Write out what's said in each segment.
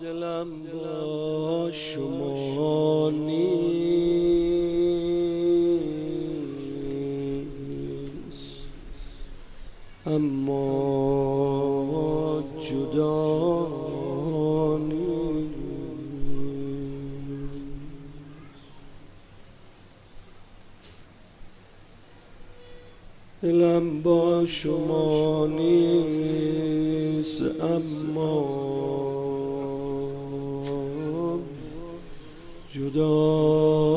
دلم با شما نیست، اما جدا نیست. دلم با شما نیست، اما جدا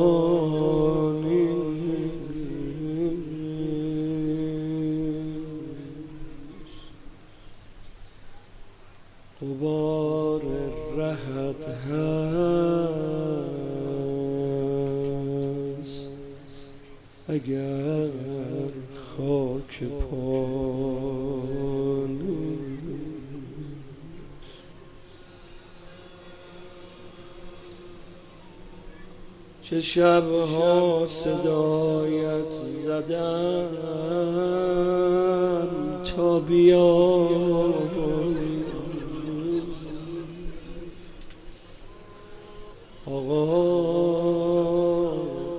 نیست. غبار رهت هست اگر خاک پا چه شبها صدایت زدم تا بیایی آقا،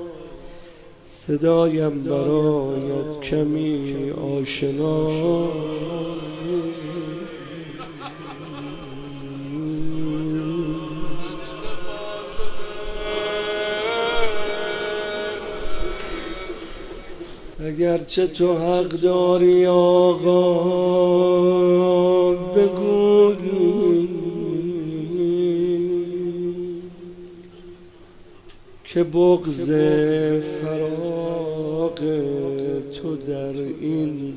صدایم برایت کمی آشنا اگرچه تو حق داری آقا بگویی که بغض فراق تو در این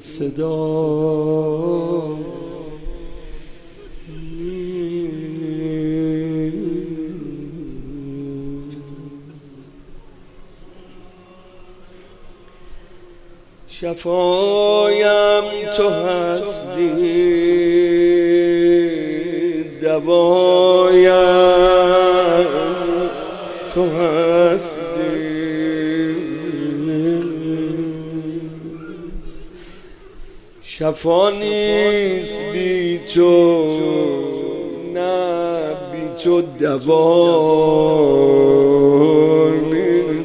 صدا شفایم تو هستی، دوایم تو هستی، شفا نیست بی تو، نه بی تو دوا نیست.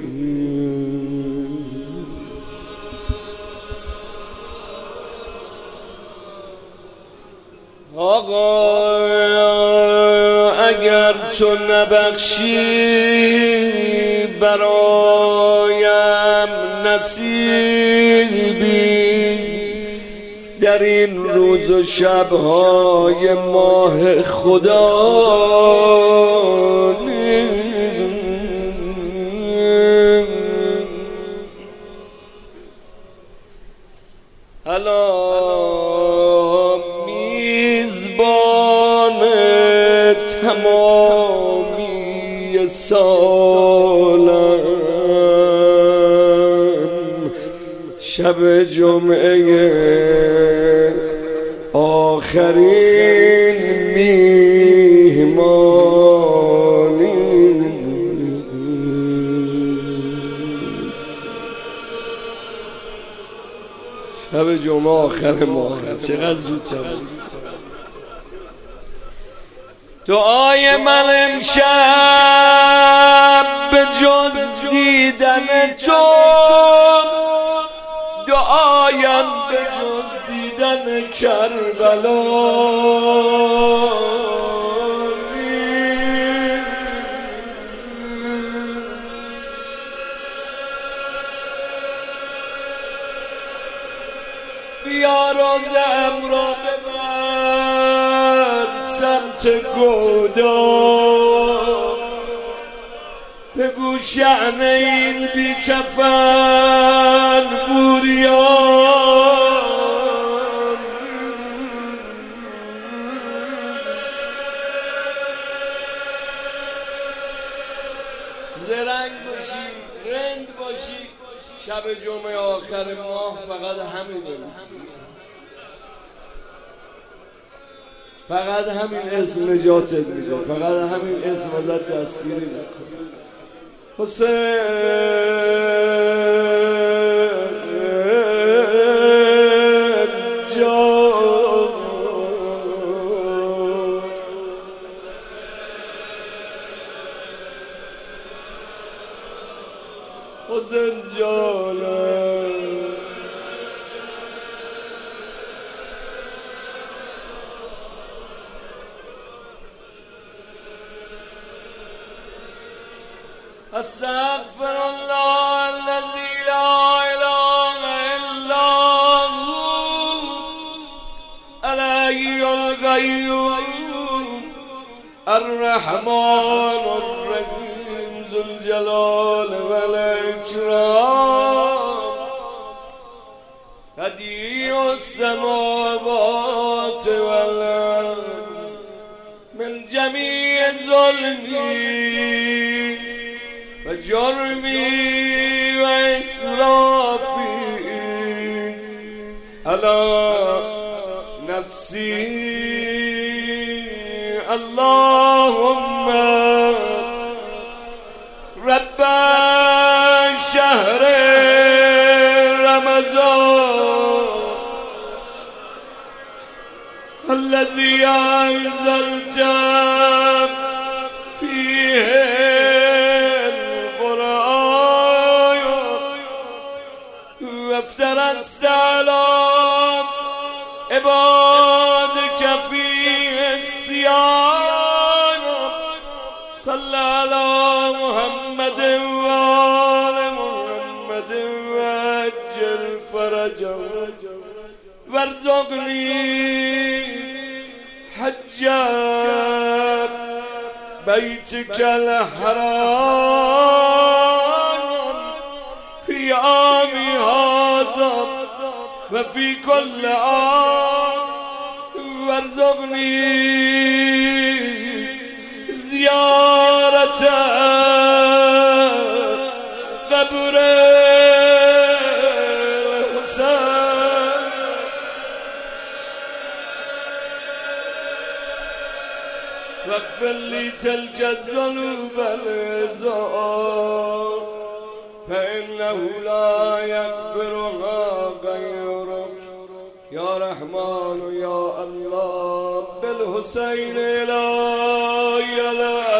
آقا اگر تو نبخشی برایم نصیبی در این روز و شبهای ماه خدا تمامی سالم شب جمعه آخرین میهمانی شب جمعه آخر ماه چقدر زود شد. دعای من امشب به جز دیدن تو، دعایم به جز دیدن کربلا بیا روز امرا ببر سمت گودا، بگو شأن این بی کفن بوریان زرنگ باشی، رند باشی، شب جمعه آخر ماه فقط همینه، فقط همین اسم نجاتت میده، فقط همین اسم ازت دستگیری نکنه. حسین جان حسین جانم. استغفر الله الذي لا اله الا هو الحي القيوم الرحمن الرحيم ذو الجلال والاكرام بديع السماوات والارض من جميع ظلمي وجرمي وإسرافي على نفسي اللهم رب شهر رمضان الذي أنزلت فيه افترست على عبادك فيه الصيام صلى على محمد وآل محمد وعجل فرجه وارزقني حج بيتك الحرام في عامي هذا وفي كل عام وارزقني زيارة قبر الحسين واغفر لي تلك الذنوب العظام فإنه لا يغفرها غيرك يا رحمن يا الله بالحسين لا إله